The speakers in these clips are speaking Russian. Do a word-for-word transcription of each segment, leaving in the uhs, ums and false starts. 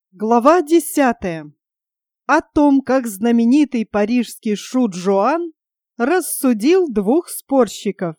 Глава десятая. О том, как знаменитый парижский шут Жоан рассудил двух спорщиков.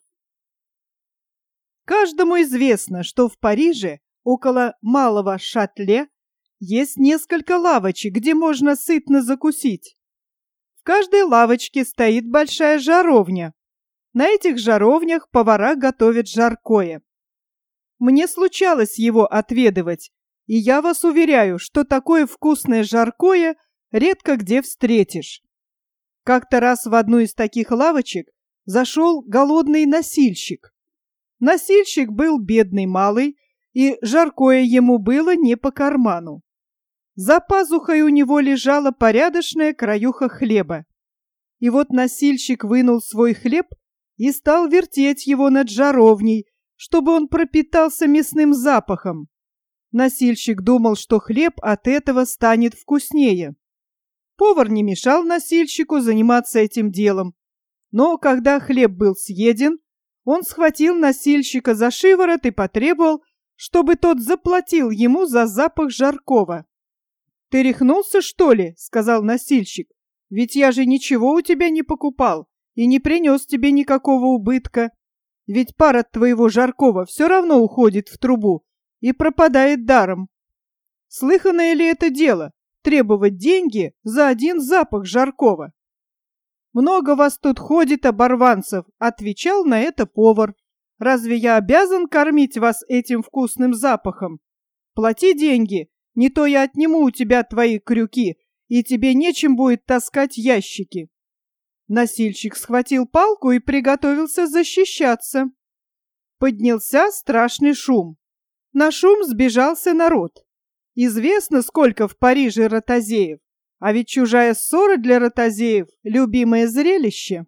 Каждому известно, что в Париже, около Малого Шатле, есть несколько лавочек, где можно сытно закусить. В каждой лавочке стоит большая жаровня. На этих жаровнях повара готовят жаркое. Мне случалось его отведывать, и я вас уверяю, что такое вкусное жаркое редко где встретишь. Как-то раз в одну из таких лавочек зашел голодный носильщик. Носильщик был бедный малый, и жаркое ему было не по карману. За пазухой у него лежала порядочная краюха хлеба. И вот носильщик вынул свой хлеб и стал вертеть его над жаровней, чтобы он пропитался мясным запахом. Носильщик думал, что хлеб от этого станет вкуснее. Повар не мешал носильщику заниматься этим делом, но когда хлеб был съеден, он схватил носильщика за шиворот и потребовал, чтобы тот заплатил ему за запах жаркого. «Ты рехнулся, что ли?» — сказал носильщик. «Ведь я же ничего у тебя не покупал и не принес тебе никакого убытка. Ведь пар от твоего жаркого все равно уходит в трубу и пропадает даром. Слыханное ли это дело — требовать деньги за один запах жаркого?» «Много вас тут ходит, оборванцев», — отвечал на это повар. «Разве я обязан кормить вас этим вкусным запахом? Плати деньги, не то я отниму у тебя твои крюки, и тебе нечем будет таскать ящики». Носильщик схватил палку и приготовился защищаться. Поднялся страшный шум. На шум сбежался народ. Известно, сколько в Париже ротозеев, а ведь чужая ссора для ротозеев — любимое зрелище.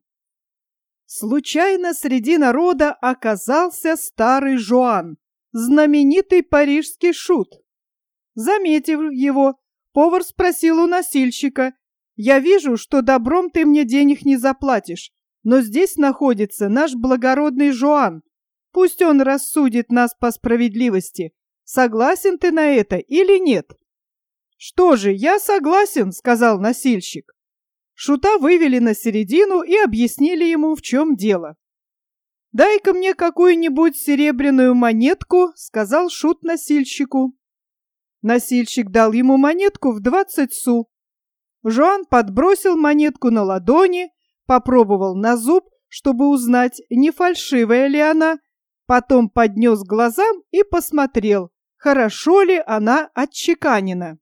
Случайно среди народа оказался старый Жоан, знаменитый парижский шут. Заметив его, повар спросил у носильщика: «Я вижу, что добром ты мне денег не заплатишь, но здесь находится наш благородный Жоан. Пусть он рассудит нас по справедливости. Согласен ты на это или нет?» «Что же, я согласен», — сказал носильщик. Шута вывели на середину и объяснили ему, в чем дело. «Дай-ка мне какую-нибудь серебряную монетку», — сказал шут носильщику. Носильщик дал ему монетку в двадцать су. Жоан подбросил монетку на ладони, попробовал на зуб, чтобы узнать, не фальшивая ли она, потом поднес к глазам и посмотрел, хорошо ли она отчеканена.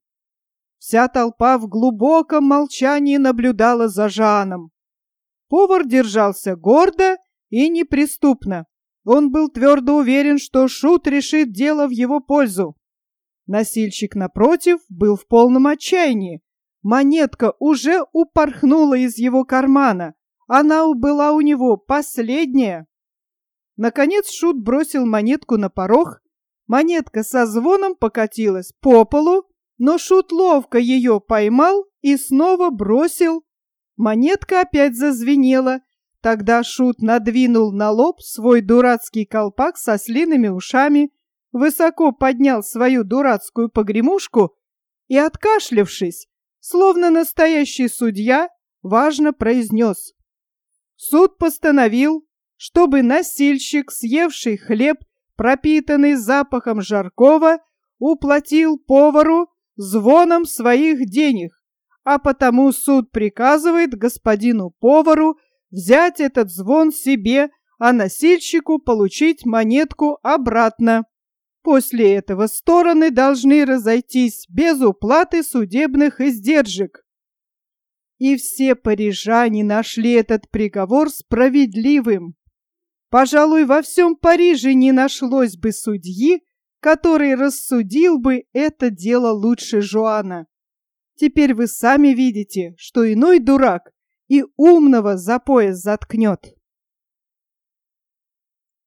Вся толпа в глубоком молчании наблюдала за Жоаном. Повар держался гордо и неприступно. Он был твердо уверен, что шут решит дело в его пользу. Носильщик, напротив, был в полном отчаянии. Монетка уже упорхнула из его кармана. Она была у него последняя. Наконец шут бросил монетку на порог. Монетка со звоном покатилась по полу, но шут ловко ее поймал и снова бросил. Монетка опять зазвенела. Тогда шут надвинул на лоб свой дурацкий колпак со слиными ушами, высоко поднял свою дурацкую погремушку и, откашлявшись, словно настоящий судья, важно произнес: «Суд постановил, чтобы носильщик, съевший хлеб, пропитанный запахом жаркого, уплатил повару звоном своих денег, а потому суд приказывает господину повару взять этот звон себе, а носильщику получить монетку обратно. После этого стороны должны разойтись без уплаты судебных издержек». И все парижане нашли этот приговор справедливым. Пожалуй, во всем Париже не нашлось бы судьи, который рассудил бы это дело лучше Жоана. Теперь вы сами видите, что иной дурак и умного за пояс заткнет.